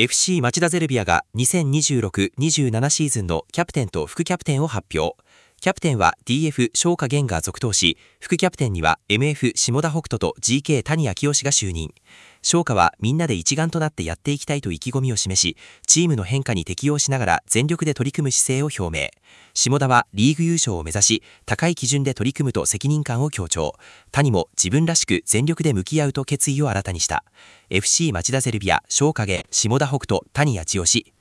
FC 町田ゼルビアが2026-27シーズンのキャプテンと副キャプテンを発表。キャプテンは DF 昇華源が続投し、副キャプテンには MF 下田北斗と GK 谷昭夫氏が就任。昇華はみんなで一丸となってやっていきたいと意気込みを示し、チームの変化に適応しながら全力で取り組む姿勢を表明。下田はリーグ優勝を目指し、高い基準で取り組むと責任感を強調。谷も自分らしく全力で向き合うと決意を新たにした。FC 町田ゼルビア、昇華源、下田北斗、谷昭夫氏。